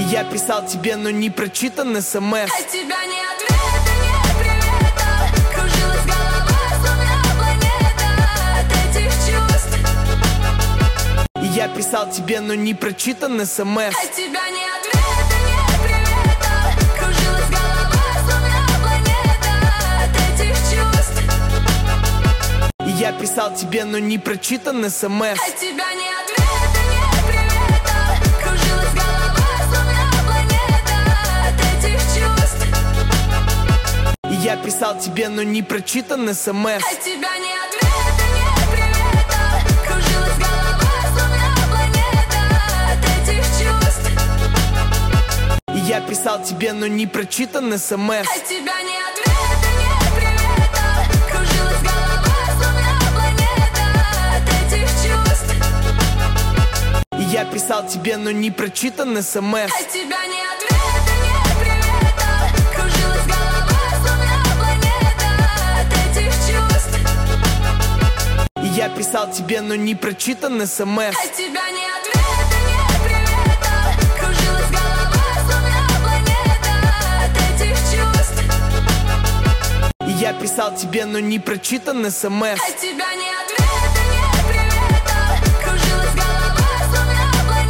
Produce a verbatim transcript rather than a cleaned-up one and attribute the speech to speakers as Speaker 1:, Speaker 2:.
Speaker 1: Я писал тебе, но не прочитан СМС.
Speaker 2: От тебя ни ответа, ни привета. Кружилась голова, словно планета от этих чувств.
Speaker 1: Я писал тебе, но не прочитан СМС.
Speaker 2: От тебя ни ответа, ни привета. Кружилась голова, словно планета от этих чувств.
Speaker 1: Я писал тебе, но не прочитан СМС.
Speaker 2: От тебя ни ответа, ни привета. Кружилась голова, словно планета от этих чувств.
Speaker 1: Я писал тебе, но не прочитан СМС.
Speaker 2: От тебя ни ответа, ни привета. Кружилась голова, словно планета от этих чувств.
Speaker 1: Я писал тебе, но не прочитан СМС.
Speaker 2: От тебя ни ответа, ни привета. Кружилась голова, словно планета от этих чувств.
Speaker 1: Я писал тебе, но не прочитан СМС.
Speaker 2: От тебя ни ответа, ни привета. Кружилась голова, словно планета от этих чувств.
Speaker 1: Я писал тебе, но не прочитан СМС.
Speaker 2: От тебя ни ответа, ни привета. Кружилась голова, словно планета от этих чувств.
Speaker 1: Я писал тебе, но не прочитан СМС.
Speaker 2: От тебя